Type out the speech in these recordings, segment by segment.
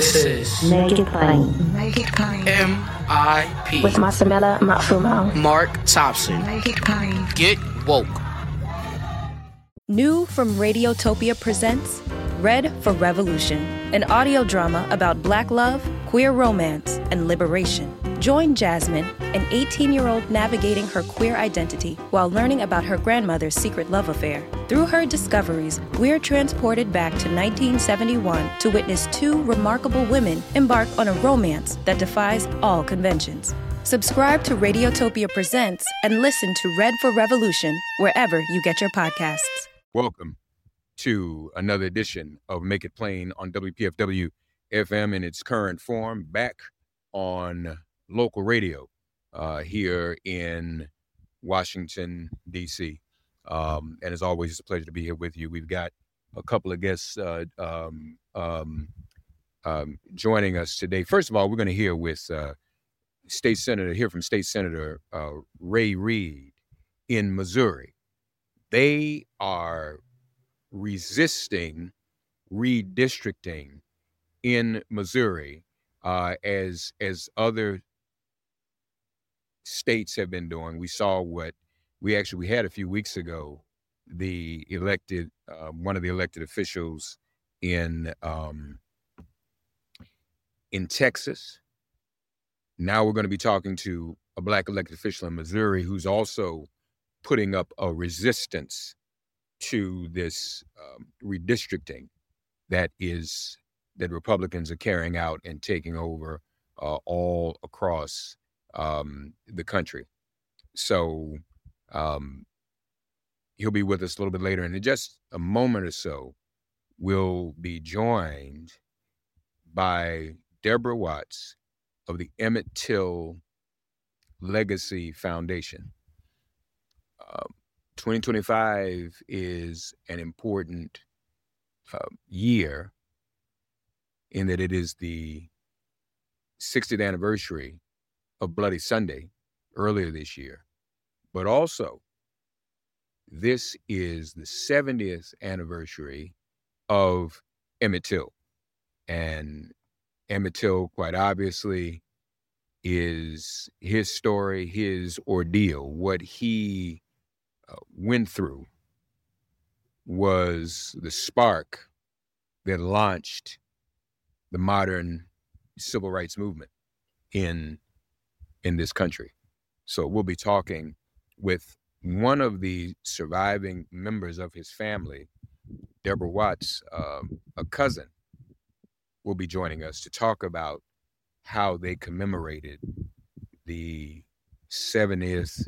This is Make It Plain. Make It Plain. MIP With Masamela Matfumo. Mark Thompson. Make It Plain. Get woke. New from Radiotopia presents Red for Revolution, an audio drama about Black love, queer romance, and liberation. Join Jasmine, an 18-year-old navigating her queer identity while learning about her grandmother's secret love affair. Through her discoveries, we're transported back to 1971 to witness two remarkable women embark on a romance that defies all conventions. Subscribe to Radiotopia Presents and listen to Red for Revolution wherever you get your podcasts. Welcome to another edition of Make It Plain on WPFW FM in its current form, back on local radio here in Washington, D.C. And as always, it's a pleasure to be here with you. We've got a couple of guests joining us today. First of all, we're going to hear with from State Senator Ray Reid in Missouri. They are resisting redistricting in Missouri as other states have been doing. We saw what we had a few weeks ago, the elected one of the elected officials in Texas. Now we're going to be talking to a Black elected official in Missouri who's also putting up a resistance to this redistricting that Republicans are carrying out and taking over all across the country. So he'll be with us a little bit later, and in just a moment or so, we'll be joined by Deborah Watts of the Emmett Till Legacy Foundation. 2025 is an important year in that it is the 60th anniversary of Bloody Sunday earlier this year, but also this is the 70th anniversary of Emmett Till. And Emmett Till, quite obviously, is his story, his ordeal. What he went through was the spark that launched the modern civil rights movement in this country. So we'll be talking with one of the surviving members of his family, Deborah Watts, a cousin, will be joining us to talk about how they commemorated the 70th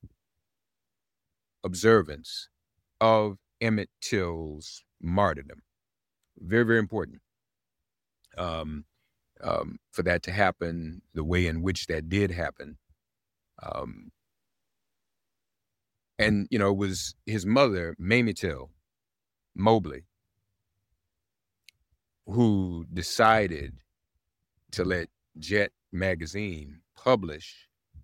observance of Emmett Till's martyrdom. Very, very important for that to happen the way in which that did happen. And, it was his mother, Mamie Till Mobley, who decided to let Jet magazine publish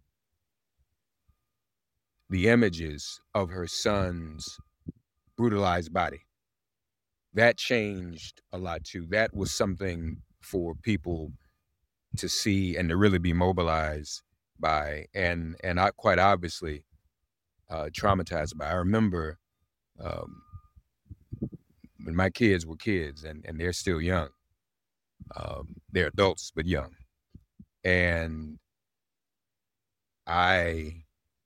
the images of her son's brutalized body. That changed a lot too. That was something for people to see and to really be mobilized by, and I quite obviously traumatized by. I remember when my kids were kids, and they're still young. They're adults, but young. And I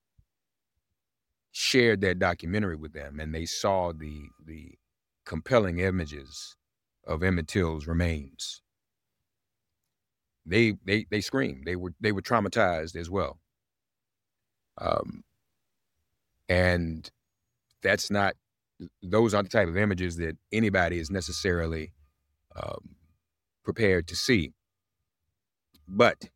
shared that documentary with them, and they saw the compelling images of Emmett Till's remains. They screamed. They were traumatized as well. And those aren't the type of images that anybody is necessarily prepared to see. But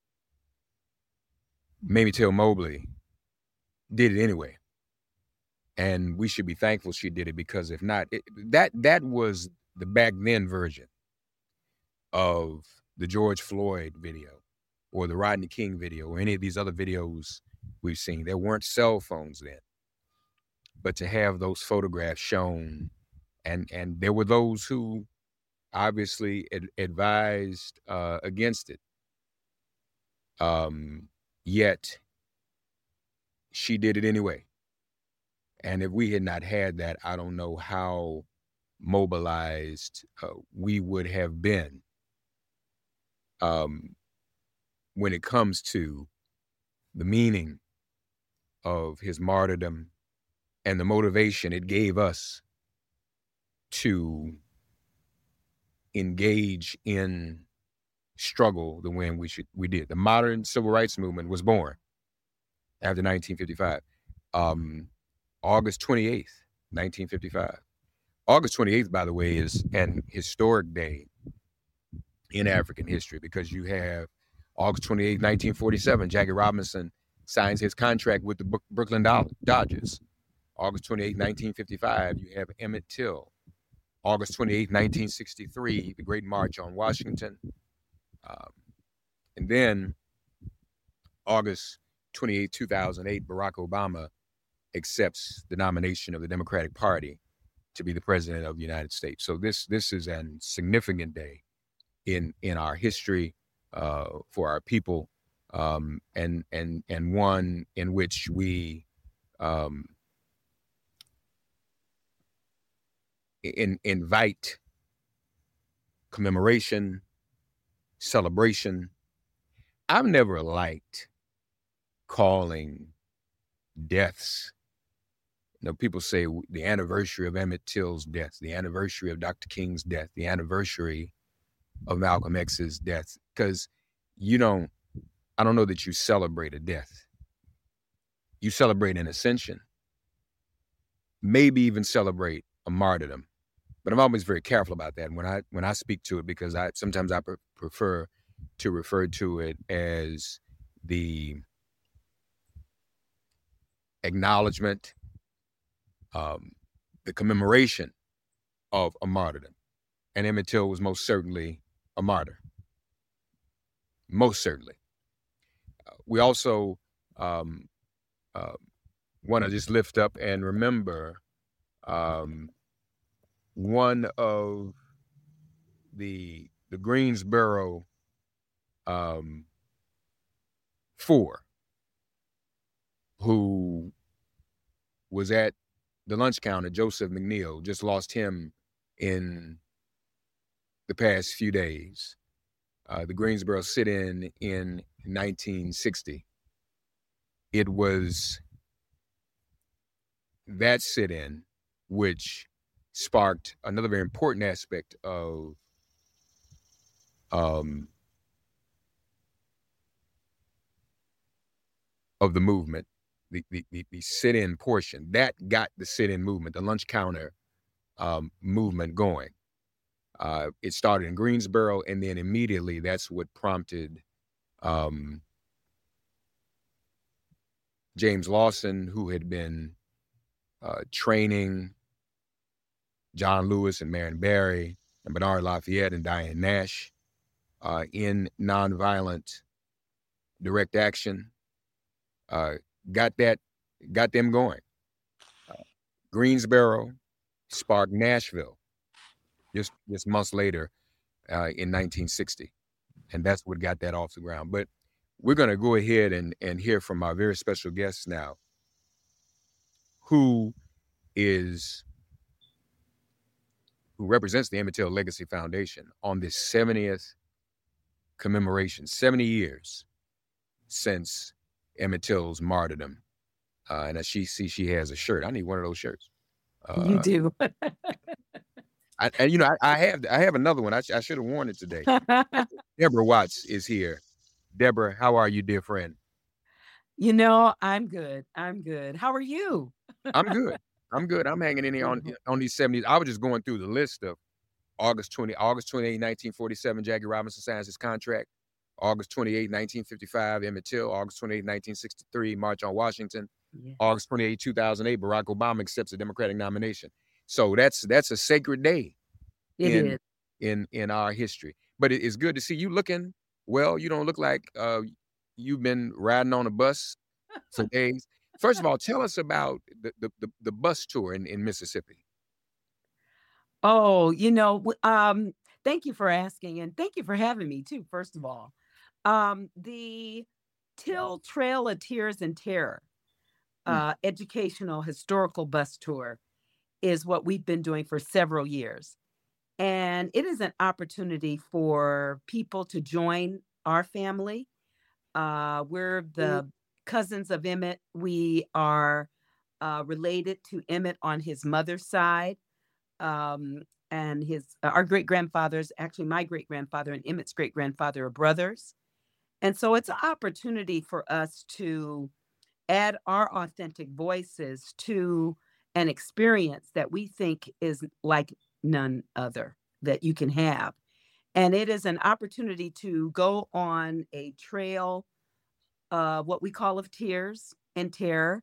Mamie Till Mobley did it anyway. And we should be thankful she did it, because if not, that was the back then version of the George Floyd video or the Rodney King video or any of these other videos we've seen. There weren't cell phones then. But to have those photographs shown, and there were those who obviously advised against it. Yet she did it anyway. And if we had not had that, I don't know how mobilized we would have been when it comes to the meaning of his martyrdom and the motivation it gave us to engage in struggle the way in which we did. The modern civil rights movement was born after 1955. August 28th, 1955. August 28th, by the way, is an historic day in African history because you have August 28th, 1947, Jackie Robinson signs his contract with the Brooklyn Dodgers. August 28th, 1955, you have Emmett Till. August 28th, 1963, the Great March on Washington. And then August 28, 2008, Barack Obama accepts the nomination of the Democratic Party to be the president of the United States. So this is a significant day in our history for our people, and one in which we invite commemoration, celebration. I've never liked calling deaths. You know, people say the anniversary of Emmett Till's death, the anniversary of Dr. King's death, the anniversary of Malcolm X's death, because I don't know that you celebrate a death. You celebrate an ascension, maybe even celebrate a martyrdom. But I'm always very careful about that when I speak to it, because sometimes I prefer to refer to it as the acknowledgement, the commemoration of a martyrdom. And Emmett Till was most certainly a martyr. Most certainly. We also want to just lift up and remember one of the Greensboro Four, who was at the lunch counter, Joseph McNeil. Just lost him in the past few days. The Greensboro sit-in in 1960. It was that sit-in which sparked another very important aspect of the movement, the sit-in portion. That got the sit-in movement, the lunch counter movement going. It started in Greensboro, and then immediately that's what prompted James Lawson, who had been training John Lewis and Marion Barry and Bernard Lafayette and Diane Nash in nonviolent direct action, got them going. Greensboro sparked Nashville just months later in 1960. And that's what got that off the ground. But we're going to go ahead and hear from our very special guest now, who represents the Emmett Till Legacy Foundation on this 70th commemoration, 70 years since Emmett Till's martyrdom. And as she has a shirt. I need one of those shirts. You do. I have another one. I should have worn it today. Deborah Watts is here. Deborah, how are you, dear friend? I'm good. How are you? I'm good. I'm hanging in here on these 70s. I was just going through the list of August 28, 1947, Jackie Robinson signs his contract. August 28, 1955, Emmett Till. August 28, 1963, March on Washington. Yeah. August 28, 2008, Barack Obama accepts a Democratic nomination. So that's a sacred day in our history. But it's good to see you looking well. You don't look like you've been riding on a bus for days. First of all, tell us about the bus tour in Mississippi. Oh, Thank you for asking, and thank you for having me too, first of all. The Till Trail of Tears and Terror educational historical bus tour is what we've been doing for several years. And it is an opportunity for people to join our family. We're the cousins of Emmett. We are related to Emmett on his mother's side. And our great grandfathers, actually my great grandfather and Emmett's great grandfather are brothers. And so it's an opportunity for us to add our authentic voices to an experience that we think is like none other that you can have. And it is an opportunity to go on a trail, what we call of tears and terror,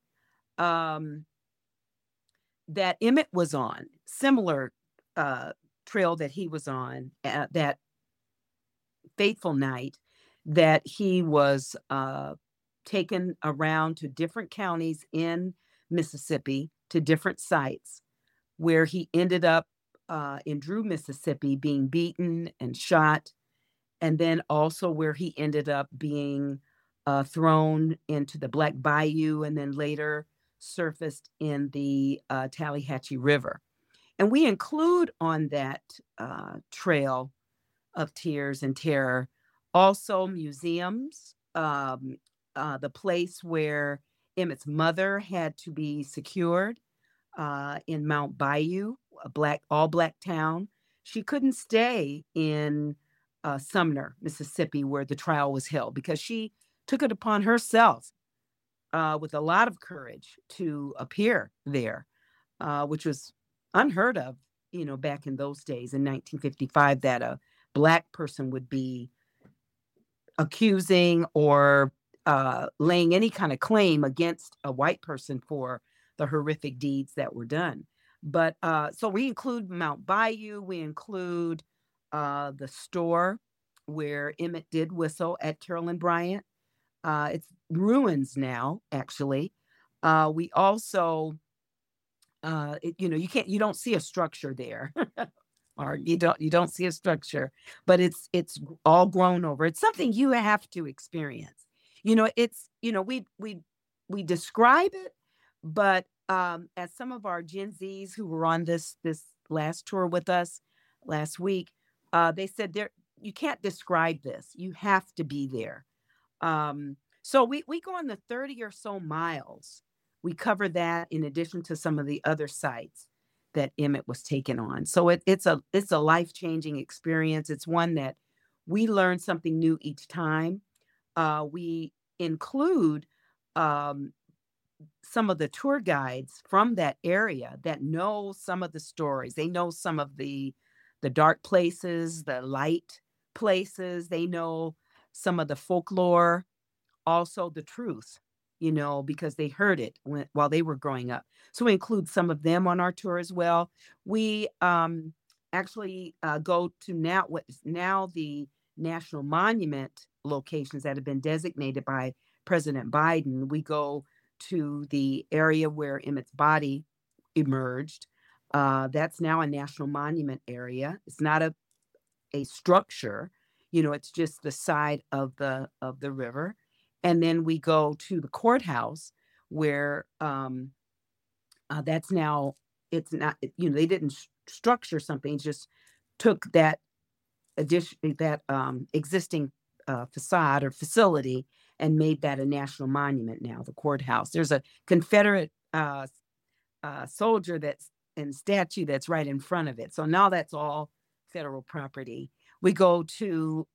that Emmett was on, similar trail that he was on that fateful night that he was taken around to different counties in Mississippi to different sites where he ended up in Drew, Mississippi, being beaten and shot, and then also where he ended up being thrown into the Black Bayou and then later surfaced in the Tallahatchie River. And we include on that trail of tears and terror also museums, the place where Emmett's mother had to be secured in Mount Bayou, a all black town. She couldn't stay in Sumner, Mississippi, where the trial was held because she took it upon herself with a lot of courage to appear there, which was unheard of, back in those days in 1955, that a Black person would be accusing or laying any kind of claim against a white person for the horrific deeds that were done. But so we include Mount Bayou, we include the store where Emmett did whistle at Carolyn Bryant. It's ruins now, actually. We also, you don't see a structure there. Or you don't see a structure, but it's all grown over. It's something you have to experience. We describe it, but as some of our Gen Zs who were on this last tour with us last week, they said you can't describe this. You have to be there. So we go on the 30 or so miles. We cover that in addition to some of the other sites that Emmett was taken on. So it's a life-changing experience. It's one that we learn something new each time. We include some of the tour guides from that area that know some of the stories. They know some of the dark places, the light places. They know some of the folklore, also the truth, because they heard it while they were growing up. So we include some of them on our tour as well. We actually go to what is now the National Monument locations that have been designated by President Biden. We go to the area where Emmett's body emerged. That's now a National Monument area. It's not a structure, it's just the side of the river. And then we go to the courthouse where that's now, it's not, they didn't structure something, just took that existing facade or facility and made that a national monument now, the courthouse. There's a Confederate soldier and statue that's right in front of it. So now that's all federal property. We go to,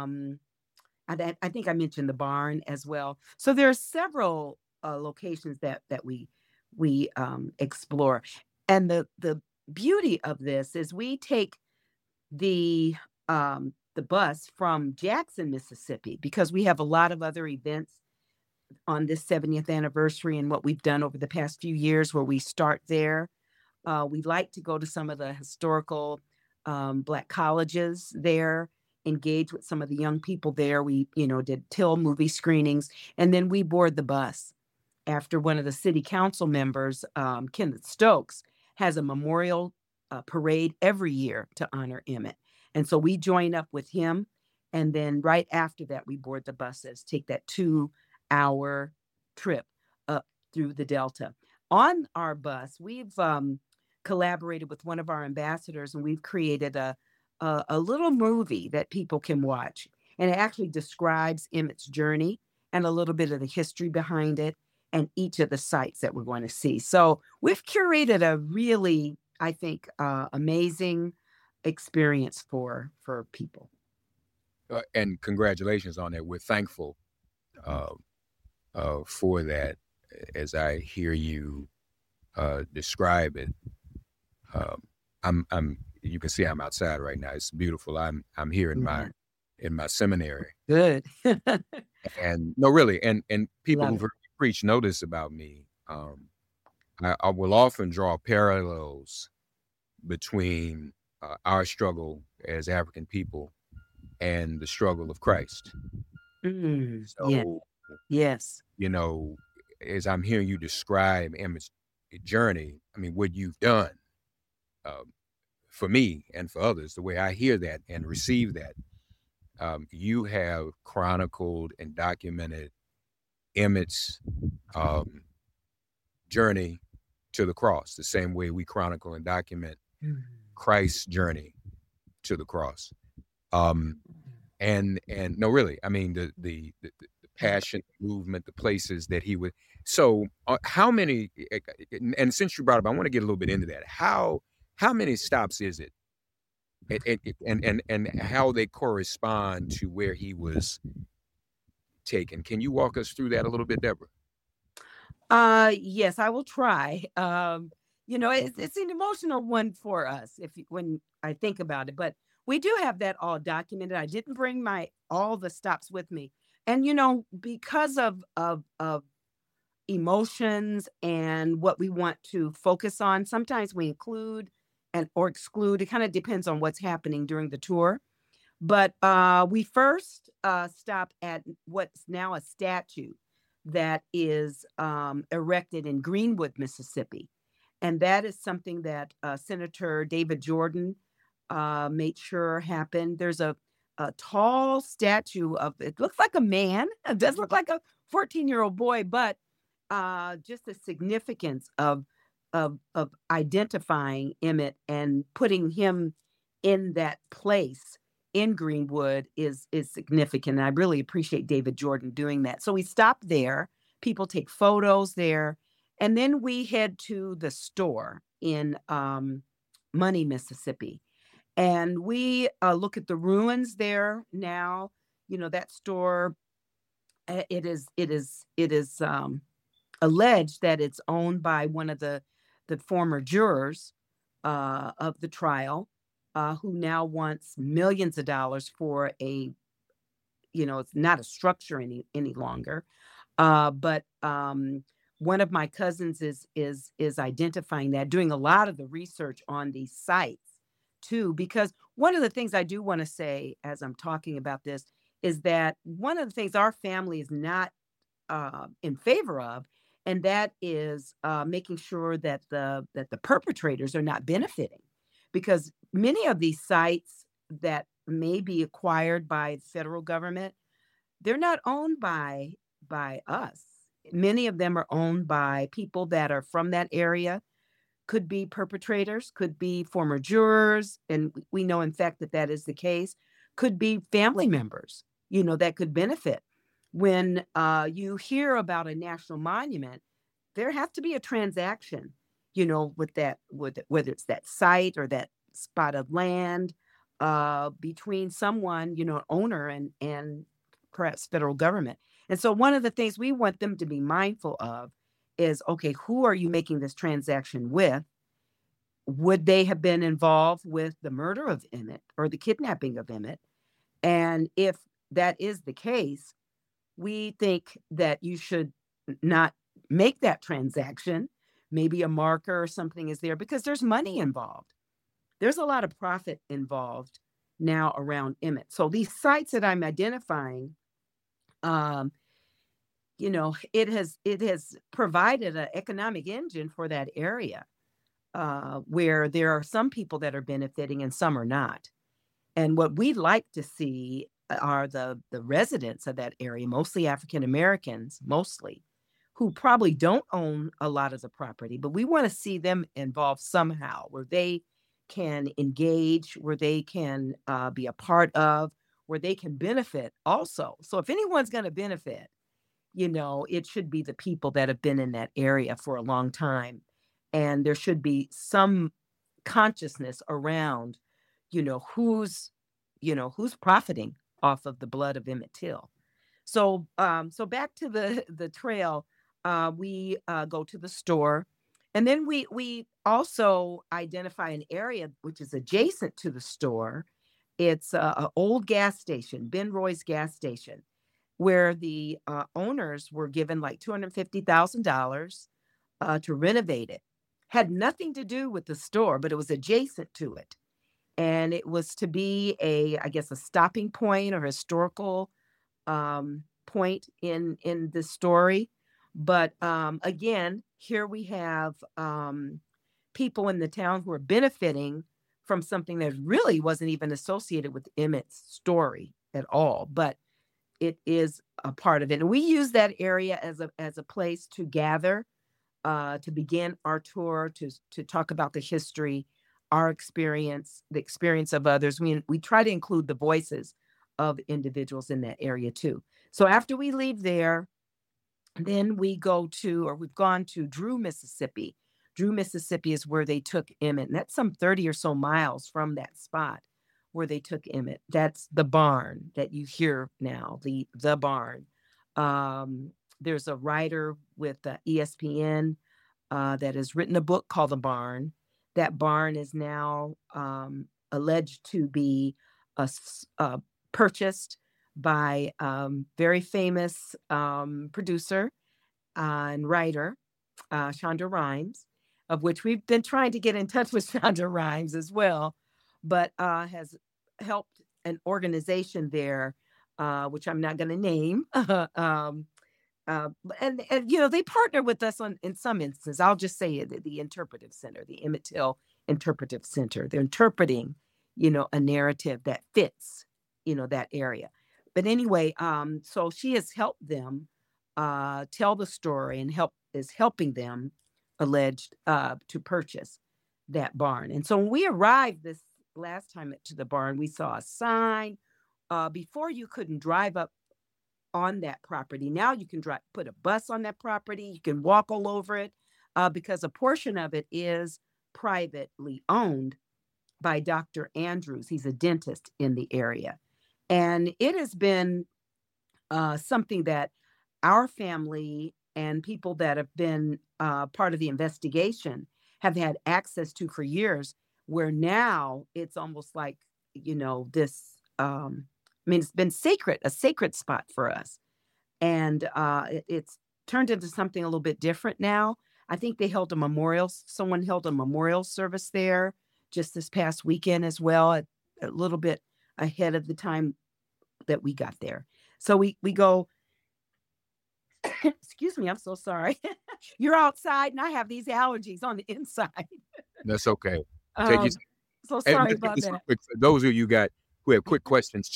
I think I mentioned the barn as well. So there are several locations that we explore. And the beauty of this is we take the bus from Jackson, Mississippi, because we have a lot of other events on this 70th anniversary and what we've done over the past few years where we start there. We like to go to some of the historical Black colleges there, engage with some of the young people there. We, did Till movie screenings, and then we board the bus after one of the city council members, Kenneth Stokes, has a memorial parade every year to honor Emmett. And so we join up with him. And then right after that, we board the buses, take that 2-hour trip up through the Delta. On our bus, we've collaborated with one of our ambassadors, and we've created a little movie that people can watch. And it actually describes Emmett's journey and a little bit of the history behind it and each of the sites that we're going to see. So we've curated a really, I think, amazing experience for people. And congratulations on that. We're thankful for that. As I hear you describe it, I'm. You can see I'm outside right now. It's beautiful. I'm here in my seminary. Good. And no, really, and people Love who've heard me preach know this about me. I will often draw parallels between our struggle as African people and the struggle of Christ. So, Yeah. Yes. you know, as I'm hearing you describe Emmett's journey, I mean, what you've done for me and for others, the way I hear that and receive that, you have chronicled and documented Emmett's journey to the cross, the same way we chronicle and document Christ's journey to the cross. And no, really, I mean, the passion, movement, the places that he would. So how many, and since you brought up, I want to get a little bit into that. How many stops is it? And how they correspond to where he was taken. Can you walk us through that a little bit, Deborah? Yes, I will try. It's an emotional one for us when I think about it, but we do have that all documented. I didn't bring all the stops with me. And, because of emotions and what we want to focus on, sometimes we include or exclude. It kind of depends on what's happening during the tour. But we first stopped at what's now a statue that is erected in Greenwood, Mississippi. And that is something that Senator David Jordan made sure happened. There's a tall statue it looks like a man. It does look like a 14-year-old boy, but just the significance of identifying Emmett and putting him in that place in Greenwood is significant. And I really appreciate David Jordan doing that. So we stopped there. People take photos there. And then we head to the store in Money, Mississippi. And we look at the ruins there now. That store, it is alleged that it's owned by one of the former jurors of the trial, who now wants millions of dollars for it's not a structure any longer. But one of my cousins is identifying that, doing a lot of the research on these sites too, because one of the things I do want to say as I'm talking about this is that one of the things our family is not in favor of, and that is making sure that the perpetrators are not benefiting, because many of these sites that may be acquired by the federal government, they're not owned by us. Many of them are owned by people that are from that area, could be perpetrators, could be former jurors, and we know in fact that is the case, could be family members, that could benefit. When you hear about a national monument, there has to be a transaction, with whether it's that site or that spot of land, between someone, owner and perhaps federal government. And so one of the things we want them to be mindful of is, okay, who are you making this transaction with? Would they have been involved with the murder of Emmett or the kidnapping of Emmett? And if that is the case, we think that you should not make that transaction. Maybe a marker or something is there, because there's money involved. There's a lot of profit involved now around Emmett. So these sites that I'm identifying, it has provided an economic engine for that area, where there are some people that are benefiting and some are not. And what we like to see are the residents of that area, mostly African Americans, mostly, who probably don't own a lot of the property, but we want to see them involved somehow where they can engage, where they can be a part of, where they can benefit also. So if anyone's going to benefit, it should be the people that have been in that area for a long time. And there should be some consciousness around, who's profiting off of the blood of Emmett Till. So back to the trail, we go to the store, and then we also identify an area which is adjacent to the store. It's an old gas station, Ben Roy's gas station, where the owners were given like $250,000 to renovate it. Had nothing to do with the store, but it was adjacent to it. And it was to be a stopping point or historical point in the story. But again, here we have people in the town who are benefiting from something that really wasn't even associated with Emmett's story at all, but it is a part of it. And we use that area as a place to gather, to begin our tour, to talk about the history, our experience, the experience of others. We try to include the voices of individuals in that area too. So after we leave there, then we've gone to Drew, Mississippi. Drew, Mississippi is where they took Emmett, and that's some 30 or so miles from that spot where they took Emmett. That's the barn that you hear now, the barn. There's a writer with ESPN that has written a book called The Barn. That barn is now alleged to be purchased by very famous producer and writer, Shonda Rhimes, of which we've been trying to get in touch with Shonda Rhimes as well, but has helped an organization there, which I'm not going to name. And they partner with us in some instances. I'll just say it, the Interpretive Center, the Emmett Till Interpretive Center. They're interpreting, a narrative that fits, that area. But anyway, so she has helped them tell the story and is helping them, alleged, to purchase that barn. And so when we arrived this last time to the barn, we saw a sign. Before you couldn't drive up on that property. Now you can put a bus on that property. You can walk all over it because a portion of it is privately owned by Dr. Andrews. He's a dentist in the area. And it has been something that our family and people that have been part of the investigation have had access to for years, where now it's almost like, this, it's been a sacred spot for us. And it's turned into something a little bit different now. I think someone held a memorial service there just this past weekend as well, a little bit ahead of the time that we got there. So we go, excuse me, I'm so sorry. You're outside and I have these allergies on the inside. That's okay. So sorry about that. Quick, for those of you who have quick questions,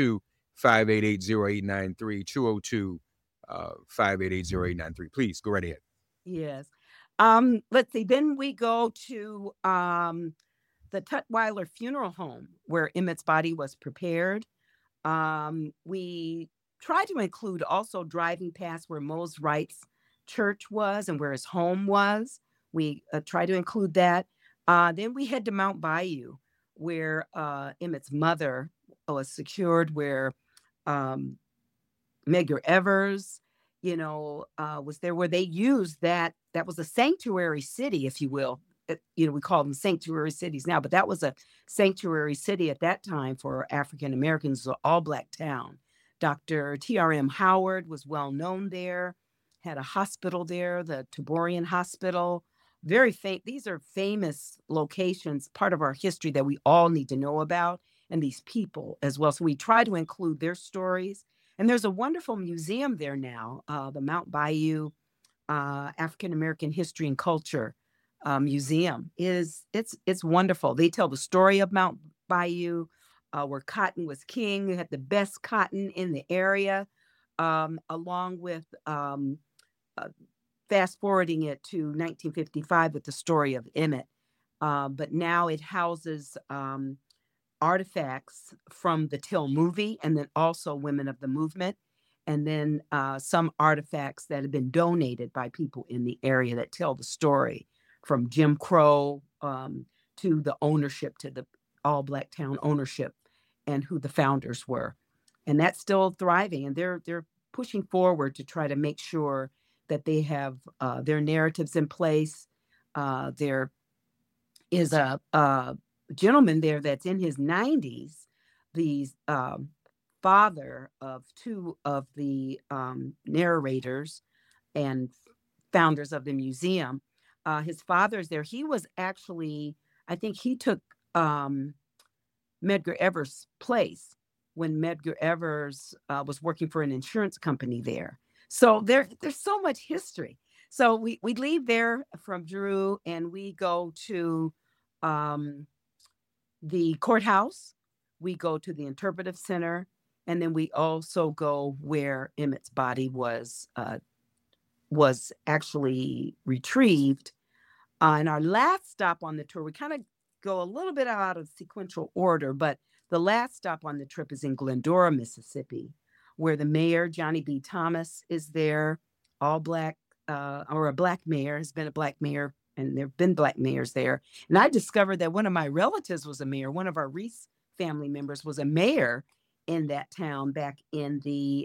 202-588-0893, 202-588-0893. Please go right ahead. Yes. Let's see. Then we go to the Tutwiler Funeral Home, where Emmett's body was prepared. We try to include also driving past where Mose Wright's church was and where his home was. We try to include that. Then we head to Mount Bayou, where Emmett's mother was secured, where Medgar Evers, was there, where they used that. That was a sanctuary city, if you will. We call them sanctuary cities now, but that was a sanctuary city at that time for African Americans, an all-Black town. Dr. T.R.M. Howard was well known there, had a hospital there, the Taborian Hospital. These are famous locations, part of our history that we all need to know about, and these people as well. So we try to include their stories. And there's a wonderful museum there now, the Mount Bayou African American History and Culture Museum. It's wonderful. They tell the story of Mount Bayou, where cotton was king. They had the best cotton in the area, along with fast forwarding it to 1955 with the story of Emmett. But now it houses artifacts from the Till movie, and then also Women of the Movement, and then some artifacts that have been donated by people in the area that tell the story from Jim Crow to the ownership, to the all Black town ownership, and who the founders were. And that's still thriving, and they're pushing forward to try to make sure that they have their narratives in place. There is a gentleman there that's in his 90s, the father of two of the narrators and founders of the museum. His father's there. He was actually, I think he took Medgar Evers' place when Medgar Evers was working for an insurance company there. So there's so much history. So we leave there from Drew and we go to the courthouse. We go to the interpretive center, and then we also go where Emmett's body was actually retrieved. And our last stop on the tour, we kind of go a little bit out of sequential order, but the last stop on the trip is in Glendora, Mississippi, where the mayor, Johnny B. Thomas, is there, all Black, or a Black mayor, has been a Black mayor, and there have been Black mayors there. And I discovered that one of my relatives was a mayor. One of our Reese family members was a mayor in that town back in the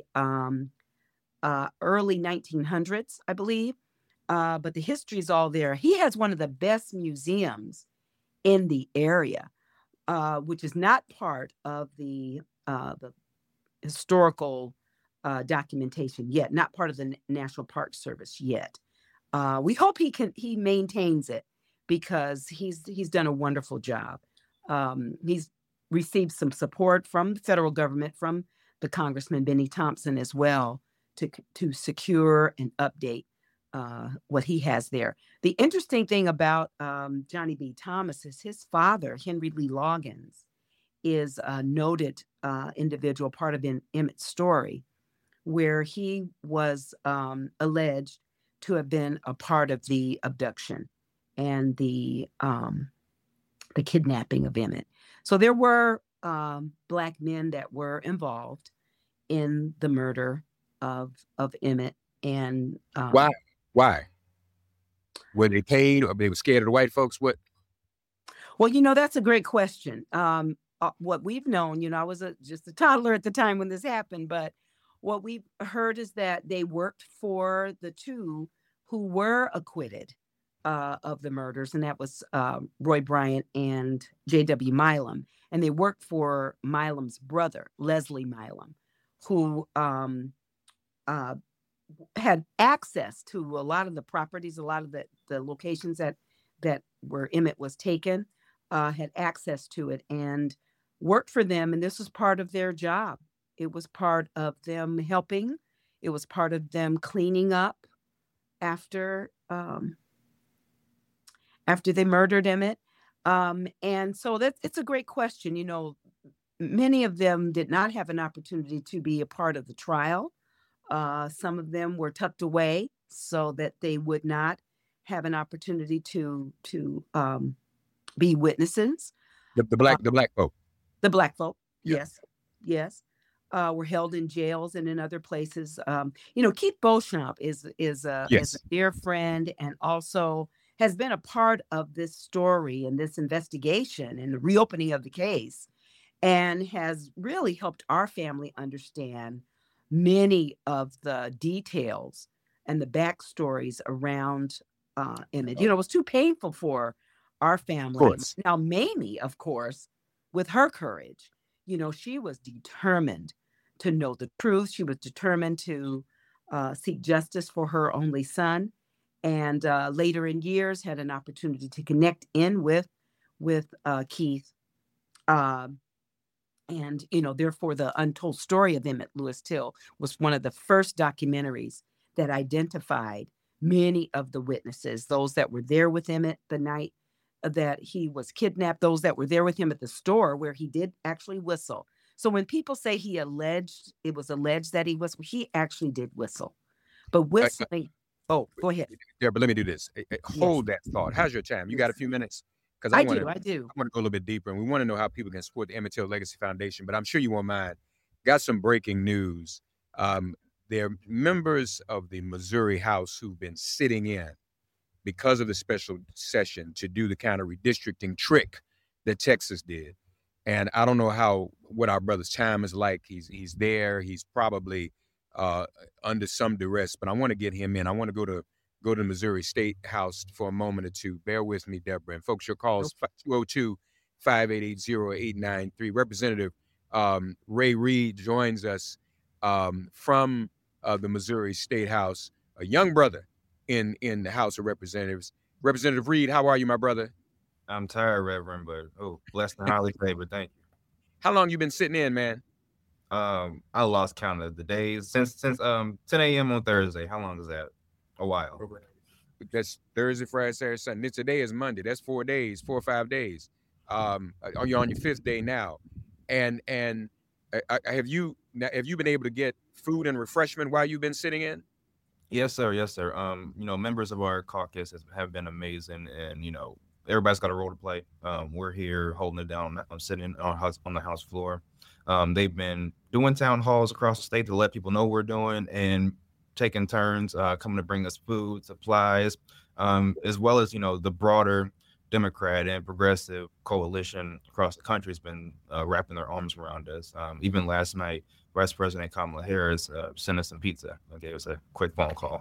early 1900s, I believe. But the history is all there. He has one of the best museums in the area, which is not part of the historical documentation yet, not part of the National Park Service yet. We hope he maintains it, because he's done a wonderful job. He's received some support from the federal government, from the Congressman Benny Thompson as well, to secure and update what he has there. The interesting thing about Johnny B. Thomas is his father, Henry Lee Loggins, is a noted individual, part of Emmett's story, where he was alleged to have been a part of the abduction and the kidnapping of Emmett. So there were Black men that were involved in the murder of Emmett. And Why? Were they paid, or they were scared of the white folks? What? Well, that's a great question. What we've known, I was just a toddler at the time when this happened, but what we've heard is that they worked for the two who were acquitted of the murders, and that was Roy Bryant and J.W. Milam. And they worked for Milam's brother, Leslie Milam, who had access to a lot of the properties, a lot of the locations that where Emmett was taken, had access to it and worked for them. And this was part of their job. It was part of them helping. It was part of them cleaning up after they murdered Emmett. And so it's a great question. Many of them did not have an opportunity to be a part of the trial. Some of them were tucked away so that they would not have an opportunity to be witnesses. The black folk. The Black folk, Yeah. yes. Were held in jails and in other places. Keith Beauchamp is a dear friend, and also has been a part of this story and this investigation and the reopening of the case, and has really helped our family understand many of the details and the backstories around Emmett. It was too painful for our family. Of course. Now, Mamie, of course, with her courage, she was determined to know the truth. She was determined to seek justice for her only son. And later in years, had an opportunity to connect in with Keith. And, therefore, the Untold Story of Emmett Lewis Till was one of the first documentaries that identified many of the witnesses, those that were there with Emmett the night that he was kidnapped, those that were there with him at the store where he did actually whistle. So when people say it was alleged that he actually did whistle. But whistling, oh, go ahead. Yeah, but let me do this. Hold that thought. How's your time? You got a few minutes? Because I do. I want to go a little bit deeper, and we want to know how people can support the Emmett Till Legacy Foundation, but I'm sure you won't mind. Got some breaking news. There are members of the Missouri House who've been sitting in because of the special session to do the kind of redistricting trick that Texas did. And I don't know what our brother's time is like. He's there. He's probably under some duress, but I want to get him in. I want to go to the Missouri State House for a moment or two. Bear with me, Deborah. And folks, your calls 202-588-0893. Representative Ray Reed joins us from the Missouri State House, a young brother in the House of Representatives. Representative Reed, how are you, my brother? I'm tired, Reverend, but blessed and highly favored. Thank you. How long you been sitting in, man? I lost count of the days since 10 a.m. on Thursday. How long is that? A while. That's Thursday, Friday, Saturday, Sunday. Today is Monday. That's 4 days, 4 or 5 days. You're on your 5th day now, and have you been able to get food and refreshment while you've been sitting in? Yes, sir. Yes, sir. Members of our caucus have been amazing, and everybody's got a role to play. We're here holding it down. I'm sitting on the House floor. They've been doing town halls across the state to let people know what we're doing and taking turns coming to bring us food, supplies, as well as, the broader Democrat and progressive coalition across the country has been wrapping their arms around us. Even last night, Vice President Kamala Harris sent us some pizza and gave us a quick phone call.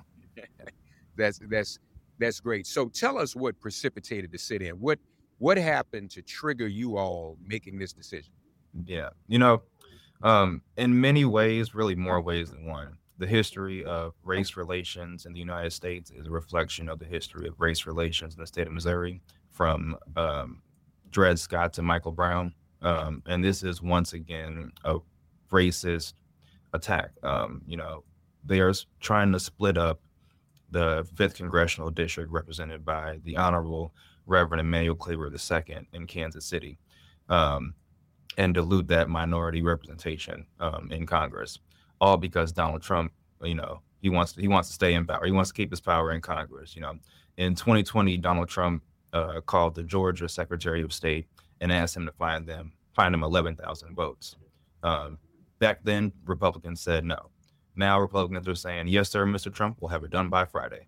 That's great. So tell us what precipitated the sit-in. What happened to trigger you all making this decision? Yeah, in many ways, really more ways than one. The history of race relations in the United States is a reflection of the history of race relations in the state of Missouri, from Dred Scott to Michael Brown. And this is once again a racist attack. They are trying to split up the 5th Congressional District represented by the Honorable Reverend Emanuel Cleaver II in Kansas City, and dilute that minority representation in Congress, all because Donald Trump, he wants to stay in power. He wants to keep his power in Congress. In 2020, Donald Trump called the Georgia Secretary of State and asked him to find him 11,000 votes. Back then, Republicans said no. Now Republicans are saying, yes, sir, Mr. Trump, we'll have it done by Friday.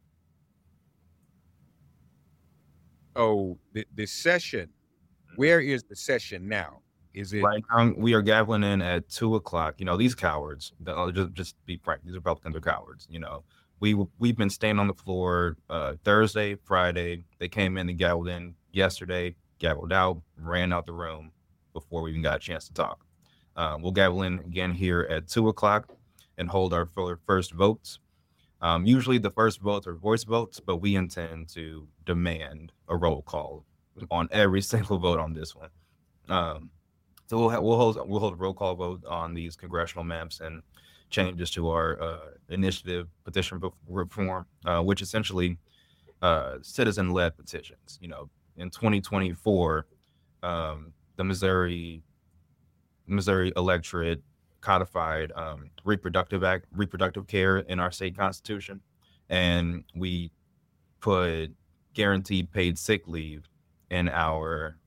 Oh, the session. Where is the session now? Is it right now? We are gaveling in at 2:00. These cowards. Just be frank. These Republicans are cowards. We've been staying on the floor Thursday, Friday. They came in and gavelled in yesterday, gavelled out, ran out the room before we even got a chance to talk. We'll gavel in again here at 2:00 and hold our first votes. Usually the first votes are voice votes, but we intend to demand a roll call on every single vote on this one. So we'll hold a roll call vote on these congressional maps and changes to our initiative petition reform, which essentially citizen-led petitions. In 2024, the Missouri electorate codified reproductive care in our state constitution, and we put guaranteed paid sick leave in our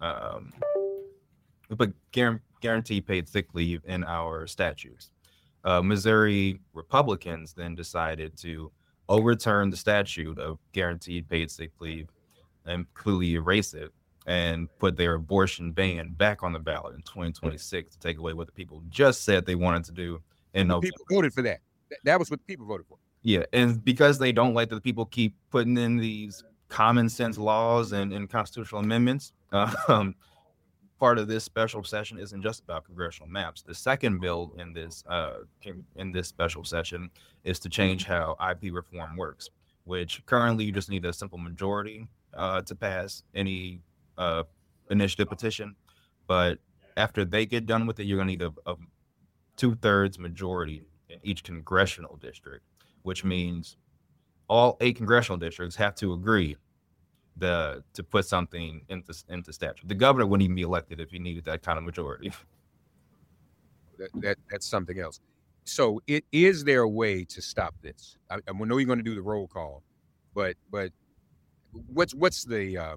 guaranteed paid sick leave in our statutes. Missouri Republicans then decided to overturn the statute of guaranteed paid sick leave and completely erase it and put their abortion ban back on the ballot in 2026 to take away what the people just said they wanted to do in November. People voted for that. That was what the people voted for. Yeah, and because they don't like that the people keep putting in these common sense laws and constitutional amendments, part of this special session isn't just about congressional maps. The second bill in this special session is to change how IP reform works, which currently you just need a simple majority to pass any initiative petition. But after they get done with it, you're going to need a 2/3 majority in each congressional district, which means all 8 congressional districts have to agree to put something into statute. The governor wouldn't even be elected if he needed that kind of majority. That's something else. So is there a way to stop this? I know you're going to do the roll call, but what's the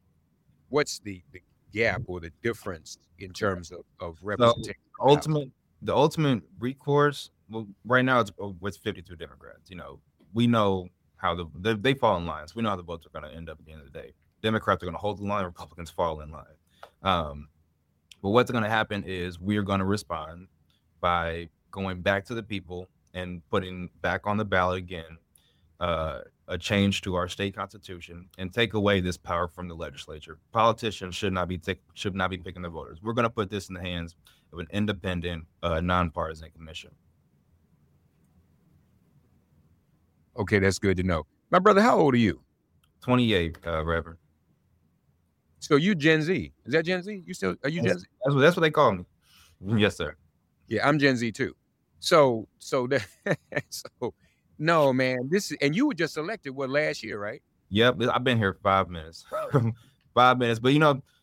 gap or the difference in terms of representation? The ultimate recourse. Well, right now it's 52 Democrats. We know how they fall in line. So we know how the votes are going to end up at the end of the day. Democrats are going to hold the line. Republicans fall in line. But what's going to happen is we're going to respond by going back to the people and putting back on the ballot again a change to our state constitution and take away this power from the legislature. Politicians should not be picking the voters. We're going to put this in the hands of an independent, nonpartisan commission. Okay, that's good to know. My brother, how old are you? 28, Reverend. So you Gen Z? Is that Gen Z? Are you Gen Z? That's what they call me. Yes, sir. Yeah, I'm Gen Z too. So no, man. And you were just elected last year, right? Yep, I've been here 5 minutes. 5 minutes. But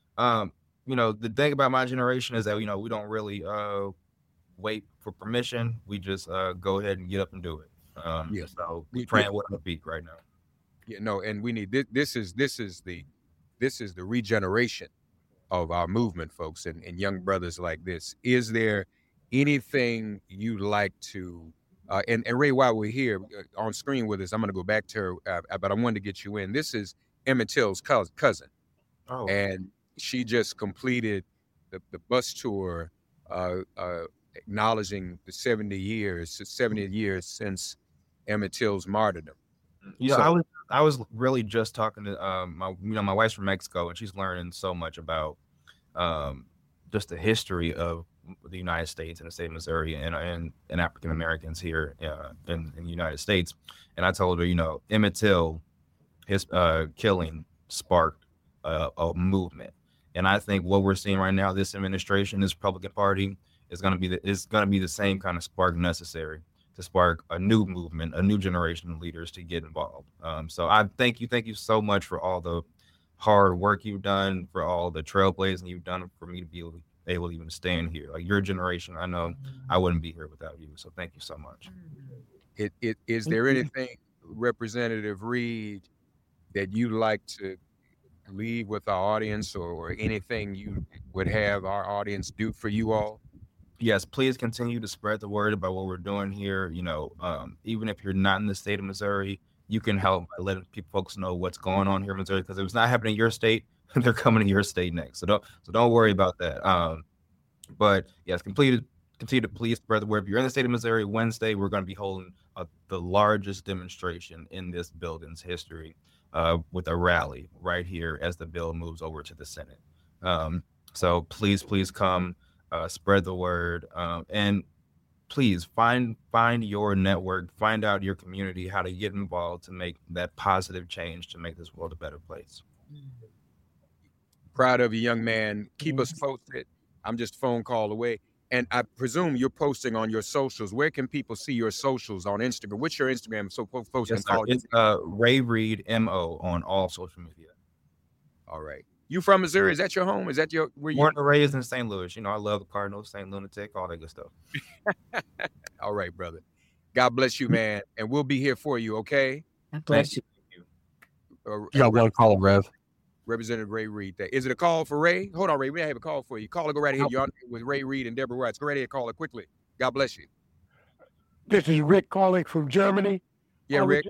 the thing about my generation is that we don't really wait for permission. We just go ahead and get up and do it. So we're praying with our feet right now. Yeah, no, and we need this is the regeneration of our movement, folks, and young brothers like this. Is there anything you'd like to and Ray, while we're here on screen with us, I'm going to go back to her, but I wanted to get you in. This is Emmett Till's cousin. Oh. And she just completed the bus tour acknowledging the 70 years since Emmett Till's martyrdom. Yeah, I was really just talking to my wife's from Mexico, and she's learning so much about just the history of the United States and the state of Missouri and African Americans here in the United States. And I told her, Emmett Till, his killing sparked a movement. And I think what we're seeing right now, this administration, this Republican Party, is going to be the same kind of spark necessary to spark a new movement, a new generation of leaders to get involved. So I thank you so much for all the hard work you've done, for all the trailblazing you've done for me to be able to even stand here. Like your generation, I know I wouldn't be here without you. So thank you so much. Is there anything, Representative Reed, that you'd like to leave with our audience, or anything you would have our audience do for you all? Yes, please continue to spread the word about what we're doing here. Even if you're not in the state of Missouri, you can help by letting folks know what's going on here in Missouri, because if it's not happening in your state, they're coming to your state next. So don't worry about that. But yes, continue to please spread the word. If you're in the state of Missouri, Wednesday, we're going to be holding the largest demonstration in this building's history with a rally right here as the bill moves over to the Senate. So please come, spread the word, and please find your network, find out your community, how to get involved to make that positive change to make this world a better place. Proud of you, young man. Keep us posted. I'm just a phone call away. And I presume you're posting on your socials. Where can people see your socials on Instagram? What's your Instagram? So folks can follow you. It's Ray Reed MO on all social media. All right. You from Missouri? Is that your home? Is that where you born and raised in St. Louis? I love the Cardinals, St. Lunatic, all that good stuff. All right, brother. God bless you, man. And we'll be here for you, okay? God bless you. You got one call, Rev. Representative Ray Reed. Is it a call for Ray? Hold on, Ray. We have a call for you. Caller, go right ahead. You're on with Ray Reed and Deborah Watts. Go right ahead, caller, quickly. God bless you. This is Rick calling from Germany. Yeah, Rick.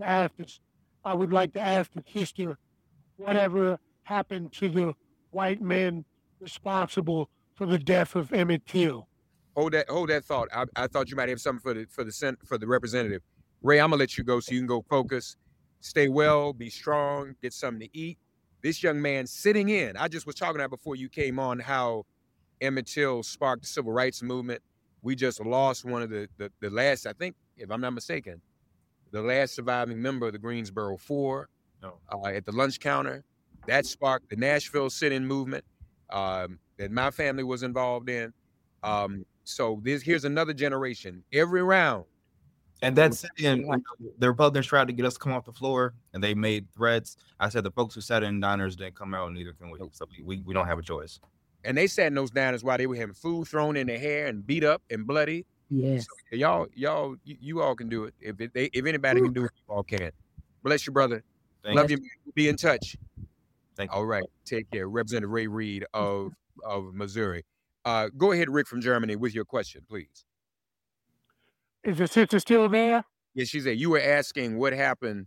I would like to ask the sister, whatever happened to the white men responsible for the death of Emmett Till? Hold that thought. I thought you might have something for the representative. Ray, I'm gonna let you go so you can go focus. Stay well, be strong, get something to eat. This young man sitting in, I just was talking about before you came on how Emmett Till sparked the civil rights movement. We just lost one of the last, I think, if I'm not mistaken, the last surviving member of the Greensboro Four at the lunch counter. That sparked the Nashville sit-in movement that my family was involved in. So here's another generation. Every round, And that's and the Republicans tried to get us to come off the floor, and they made threats. I said the folks who sat in diners didn't come out, neither can we. So we don't have a choice. And they sat in those diners while they were having food thrown in their hair and beat up and bloody. Yes. So you all can do it. If anybody can do it, you all can. Bless you, brother. Love you, man. Be in touch. Thank you. All right. Take care. Representative Ray Reid of Missouri. Go ahead, Rick from Germany, with your question, please. Is the sister still there? Yes, she said you were asking what happened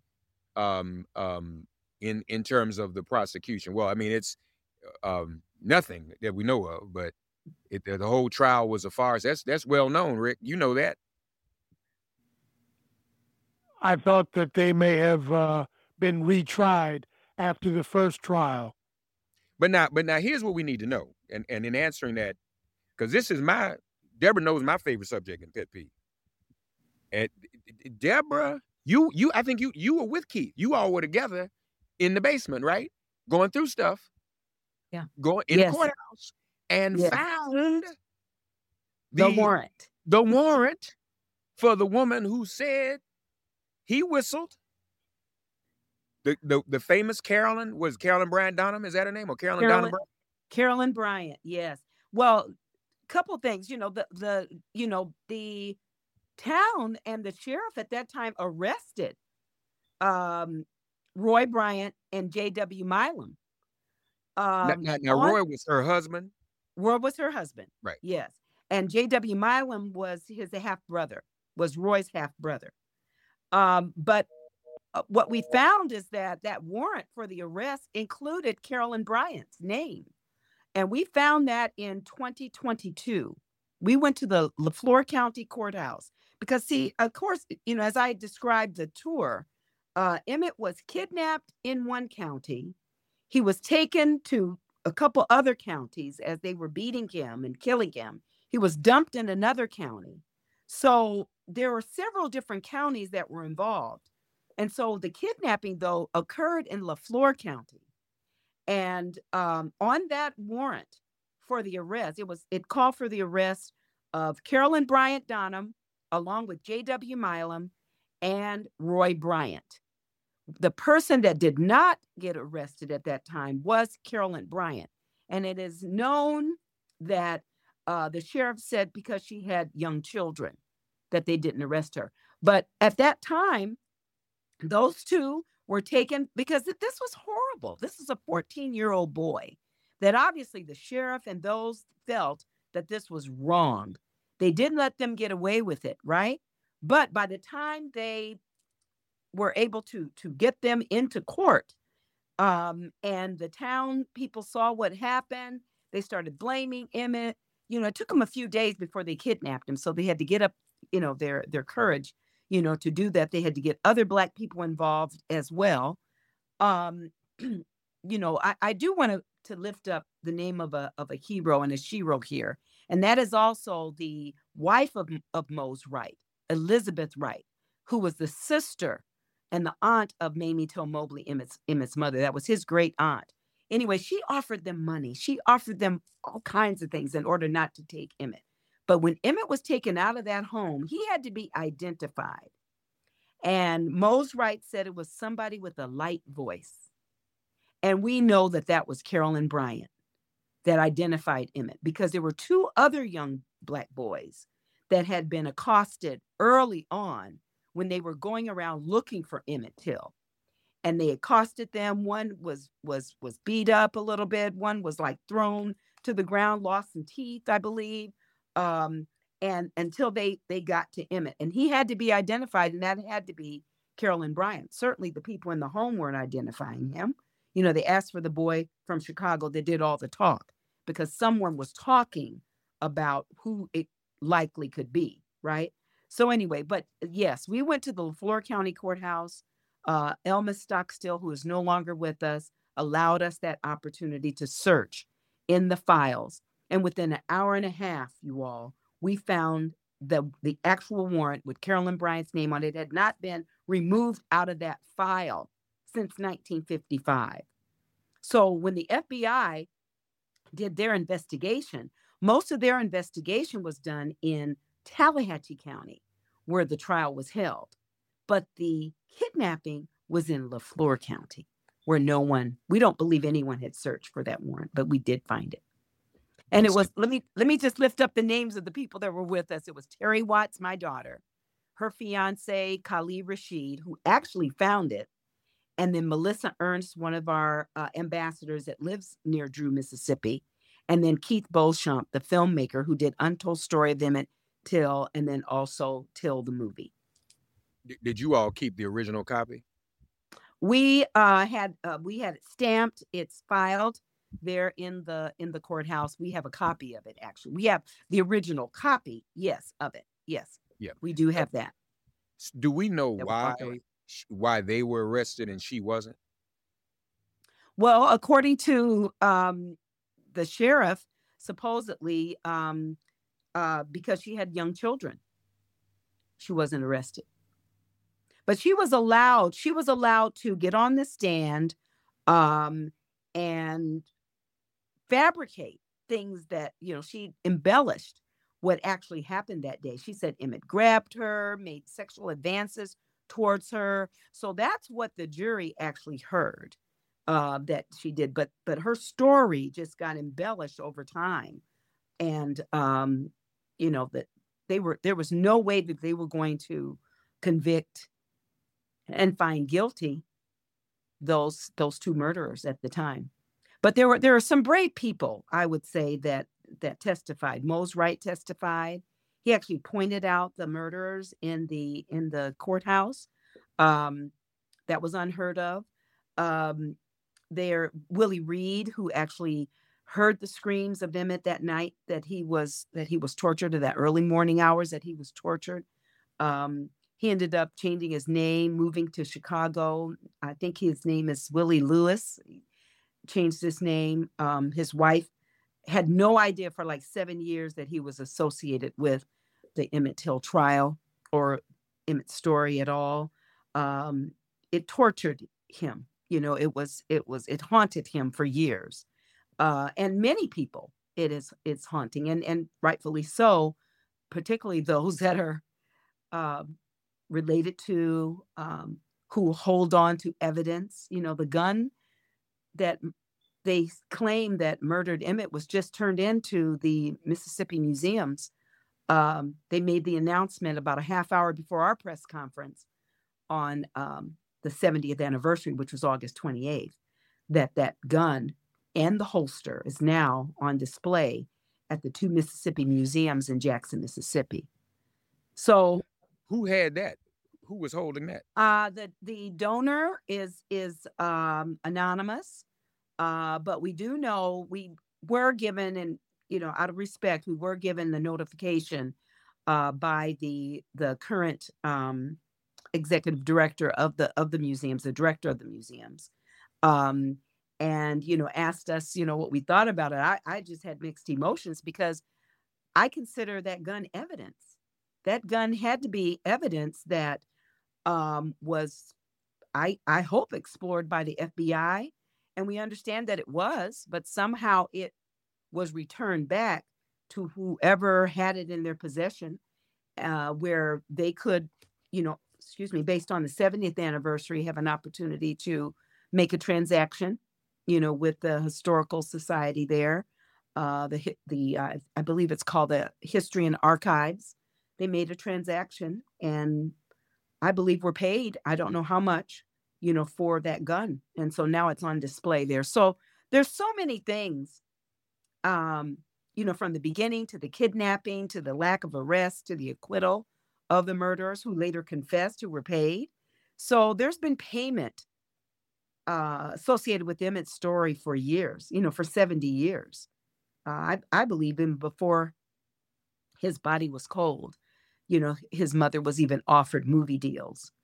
in terms of the prosecution. Well, I mean, it's nothing that we know of, but the whole trial was a farce. That's well known, Rick. You know that. I thought that they may have been retried after the first trial. But now here's what we need to know. And in answering that, because this is Deborah knows my favorite subject in pet peeve. And Deborah, I think you were with Keith. You all were together in the basement, right? Going through stuff. Yeah. Going in the courthouse and found the warrant. The warrant for the woman who said he whistled. The famous Carolyn Bryant Donham, is that her name? Or Carolyn Donham Bryant? Carolyn Bryant, yes. Well, couple things, the town and the sheriff at that time arrested Roy Bryant and J.W. Milam. Now Roy was her husband? Roy was her husband. Right. Yes. And J.W. Milam was his half-brother, was Roy's half-brother. But what we found is that warrant for the arrest included Carolyn Bryant's name. And we found that in 2022. We went to the Lafleur County Courthouse because, see, of course, as I described the tour, Emmett was kidnapped in one county. He was taken to a couple other counties as they were beating him and killing him. He was dumped in another county. So there were several different counties that were involved. And so the kidnapping, though, occurred in Lafleur County. And on that warrant for the arrest, it called for the arrest of Carolyn Bryant Donham, along with J.W. Milam and Roy Bryant. The person that did not get arrested at that time was Carolyn Bryant. And it is known that the sheriff said because she had young children that they didn't arrest her. But at that time, those two were taken because this was horrible. This is a 14-year-old boy that obviously the sheriff and those felt that this was wrong. They didn't let them get away with it, right? But by the time they were able to get them into court, and the town people saw what happened, they started blaming Emmett. It took them a few days before they kidnapped him, so they had to get up, their courage, to do that. They had to get other Black people involved as well. I do want to lift up the name of a hero and a shero here, and that is also the wife of Mose Wright, Elizabeth Wright, who was the sister and the aunt of Mamie Till Mobley, Emmett's mother. That was his great aunt. Anyway, she offered them money. She offered them all kinds of things in order not to take Emmett. But when Emmett was taken out of that home, he had to be identified. And Mose Wright said it was somebody with a light voice. And we know that was Carolyn Bryant that identified Emmett, because there were two other young Black boys that had been accosted early on when they were going around looking for Emmett Till. And they accosted them. One was beat up a little bit. One was like thrown to the ground, lost some teeth, I believe. And until they got to Emmett, and he had to be identified, and that had to be Carolyn Bryant. Certainly the people in the home weren't identifying him. They asked for the boy from Chicago that did all the talk because someone was talking about who it likely could be, right? So anyway, but yes, we went to the Lafleur County Courthouse. Elma Stockstill, who is no longer with us, allowed us that opportunity to search in the files. And within an hour and a half, you all, we found the actual warrant with Carolyn Bryant's name on it. It had not been removed out of that file since 1955. So when the FBI did their investigation, most of their investigation was done in Tallahatchie County, where the trial was held. But the kidnapping was in LaFleur County, where we don't believe anyone had searched for that warrant, but we did find it. And it was, let me just lift up the names of the people that were with us. It was Terry Watts, my daughter, her fiance, Khalid Rashid, who actually found it. And then Melissa Ernst, one of our ambassadors that lives near Drew, Mississippi. And then Keith Beauchamp, the filmmaker who did Untold Story of Emmett Till, and then also Till the movie. Did you all keep the original copy? We had it stamped. It's filed there in the courthouse. We have a copy of it. Actually, we have the original copy. Yes, of it. Yes. Yeah, we do have that. Do we know why they were arrested and she wasn't? Well, according to the sheriff, supposedly because she had young children, she wasn't arrested. But she was allowed to get on the stand and fabricate things that, she embellished what actually happened that day. She said Emmett grabbed her, made sexual advances towards her. So that's what the jury actually heard that she did. But her story just got embellished over time. And, that there was no way that they were going to convict and find guilty those two murderers at the time. But there are some brave people, I would say, that testified. Mose Wright testified. He actually pointed out the murderers in the courthouse. That was unheard of. Willie Reed, who actually heard the screams of Emmett that night that he was tortured, or that early morning hours that he was tortured. He ended up changing his name, moving to Chicago. I think his name is Willie Lewis. He changed his name. His wife had no idea for like 7 years that he was associated with the Emmett Till trial or Emmett's story at all. It tortured him. It haunted him for years. And many people, it's haunting, and rightfully so, particularly those that are related to, who hold on to evidence. The gun that they claim that murdered Emmett was just turned into the Mississippi museums. They made the announcement about a half hour before our press conference on the 70th anniversary, which was August 28th, that gun and the holster is now on display at the two Mississippi museums in Jackson, Mississippi. So who had that? Who was holding that? The donor is anonymous, but we do know we were given, and out of respect, we were given the notification by the current executive director of the museums, the director of the museums, and asked us what we thought about it. I just had mixed emotions because I consider that gun evidence. That gun had to be evidence that was, I hope, explored by the FBI, and we understand that it was, but somehow it was returned back to whoever had it in their possession, where they could, based on the 70th anniversary, have an opportunity to make a transaction, with the historical society there. I believe it's called the History and Archives. They made a transaction, and I believe we're paid. I don't know how much, for that gun. And so now it's on display there. So there's so many things, from the beginning to the kidnapping, to the lack of arrest, to the acquittal of the murderers who later confessed, who were paid. So there's been payment associated with Emmett's story for years, for 70 years. I believe even before his body was cold, his mother was even offered movie deals,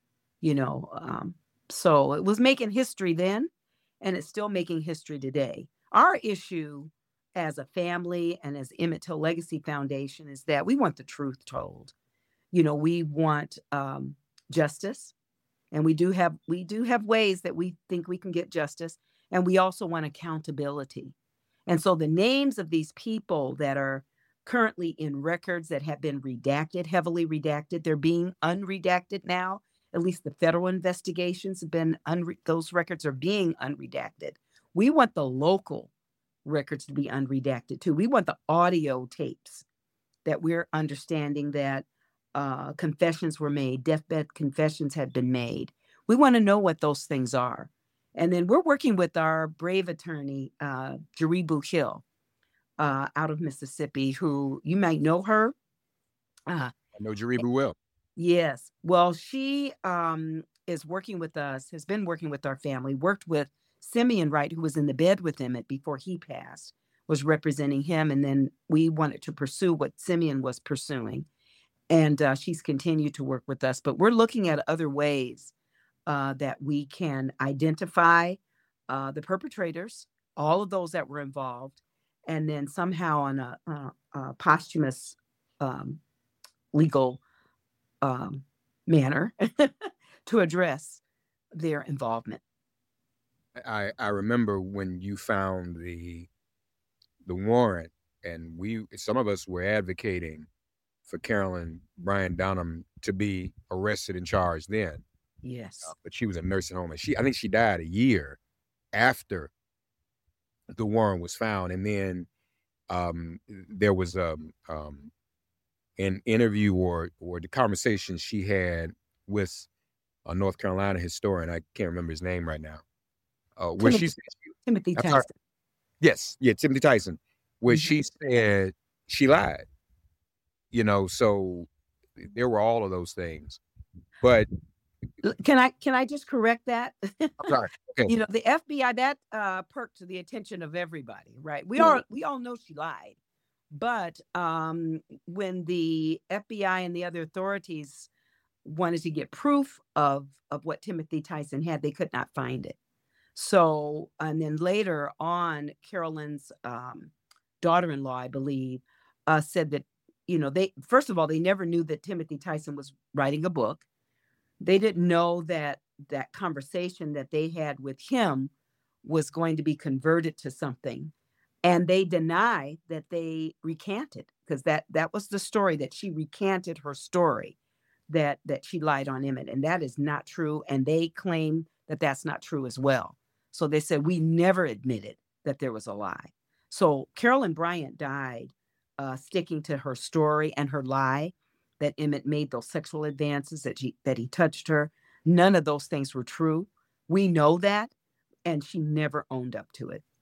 so it was making history then, and it's still making history today. Our issue as a family and as Emmett Till Legacy Foundation is that we want the truth told. We want justice, and we do have ways that we think we can get justice, and we also want accountability. And so the names of these people that are currently in records that have been redacted, heavily redacted. They're being unredacted now. At least the federal investigations have been, those records are being unredacted. We want the local records to be unredacted too. We want the audio tapes that we're understanding that confessions were made, deathbed confessions had been made. We want to know what those things are. And then we're working with our brave attorney, Jaribu Hill, out of Mississippi, who you might know her. I know Jaribu well. Yes. Well, she is working with us, has been working with our family, worked with Simeon Wright, who was in the bed with Emmett before he passed, was representing him. And then we wanted to pursue what Simeon was pursuing. And she's continued to work with us. But we're looking at other ways that we can identify the perpetrators, all of those that were involved, and then somehow on a posthumous legal manner to address their involvement. I remember when you found the warrant, and some of us were advocating for Carolyn Bryant Donham to be arrested and charged then. Yes. But she was in a nursing home, and I think she died a year after the warrant was found. And then there was an interview or the conversation she had with a North Carolina historian. I can't remember his name right now. Where she said Timothy Tyson. Yes, Timothy Tyson, where she said she lied. So there were all of those things. But can I just correct that? I'm sorry. Okay. The FBI, that perked the attention of everybody, right? We all know she lied. But when the FBI and the other authorities wanted to get proof of what Timothy Tyson had, they could not find it. So, and then later on, Carolyn's daughter-in-law, I believe, said that, they, first of all, they never knew that Timothy Tyson was writing a book. They didn't know that conversation that they had with him was going to be converted to something. And they deny that they recanted, because that was the story, that she recanted her story, that she lied on Emmett. And that is not true. And they claim that that's not true as well. So they said, we never admitted that there was a lie. So Carolyn Bryant died sticking to her story and her lie that Emmett made those sexual advances, that he touched her. None of those things were true. We know that. And she never owned up to it.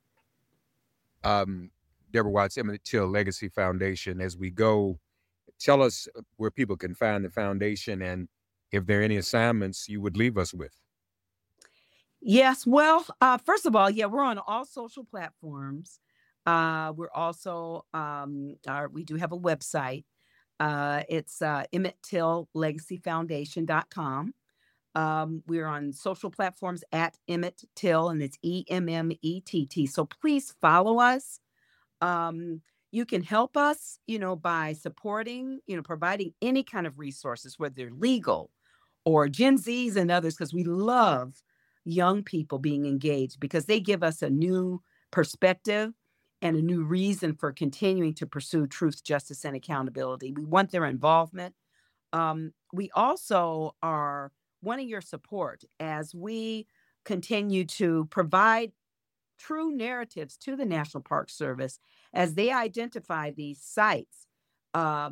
Deborah Watts, Emmett Till Legacy Foundation. As we go, tell us where people can find the foundation and if there are any assignments you would leave us with. Yes. Well, first of all, we're on all social platforms. We're also, we do have a website. It's EmmettTillLegacyFoundation.com. We're on social platforms at Emmett Till, and it's EMMETT. So please follow us. You can help us, by supporting, providing any kind of resources, whether they're legal or Gen Zs and others, because we love young people being engaged, because they give us a new perspective and a new reason for continuing to pursue truth, justice, and accountability. We want their involvement. We also are wanting your support as we continue to provide true narratives to the National Park Service as they identify these sites. Our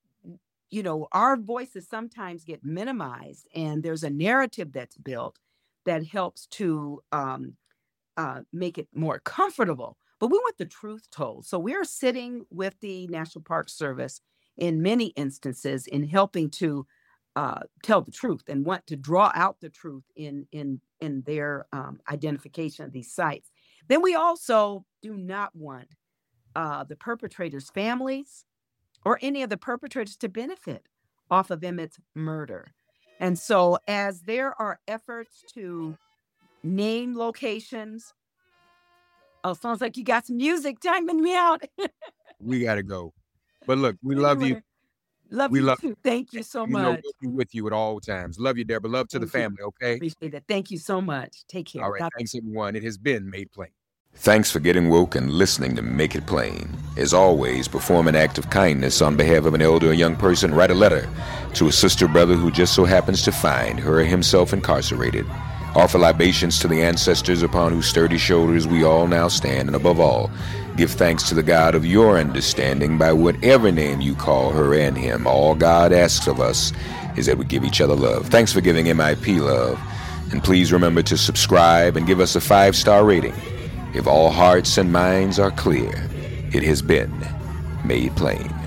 voices sometimes get minimized, and there's a narrative that's built that helps to make it more comfortable. But we want the truth told. So we're sitting with the National Park Service in many instances in helping to tell the truth and want to draw out the truth in their identification of these sites. Then we also do not want the perpetrators' families or any of the perpetrators to benefit off of Emmett's murder. And so as there are efforts to name locations, sounds like you got some music timing me out. We got to go. But look, we love you. Love you too. Thank you so much. We'll be with you at all times. Love you, Deborah. Love to the family, okay? Appreciate it. Thank you so much. Take care. All right. Thanks, everyone. It has been Made Plain. Thanks for getting woke and listening to Make It Plain. As always, perform an act of kindness on behalf of an elder or young person. Write a letter to a sister or brother who just so happens to find her or himself incarcerated. Offer libations to the ancestors upon whose sturdy shoulders we all now stand. And above all, give thanks to the God of your understanding by whatever name you call her and him. All God asks of us is that we give each other love. Thanks for giving MIP love. And please remember to subscribe and give us a 5-star rating. If all hearts and minds are clear, it has been made plain.